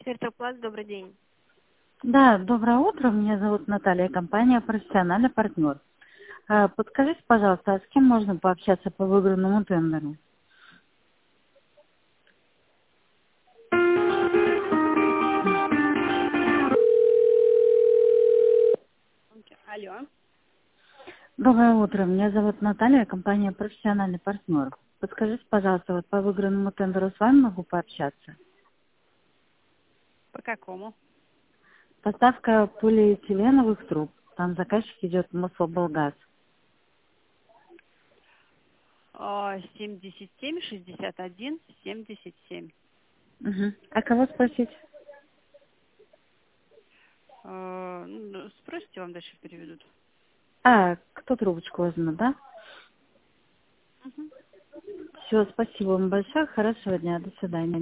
Сертопласт, добрый день. Да, доброе утро. Меня зовут Наталья, компания «Профессиональный партнер». Подскажите, пожалуйста, а с кем можно пообщаться по выигранному тендеру? Алло. Доброе утро. Меня зовут Наталья, компания «Профессиональный партнер». Подскажите, пожалуйста, вот по выигранному тендеру с вами могу пообщаться? По какому? Поставка полиэтиленовых труб. Там заказчик идет Мособлгаз. 77 61 77. Угу. А кого спросить? Спросите, вам дальше переведут. Кто трубочку возьмет, да? Мгм. Все, спасибо вам большое. Хорошего дня. До свидания.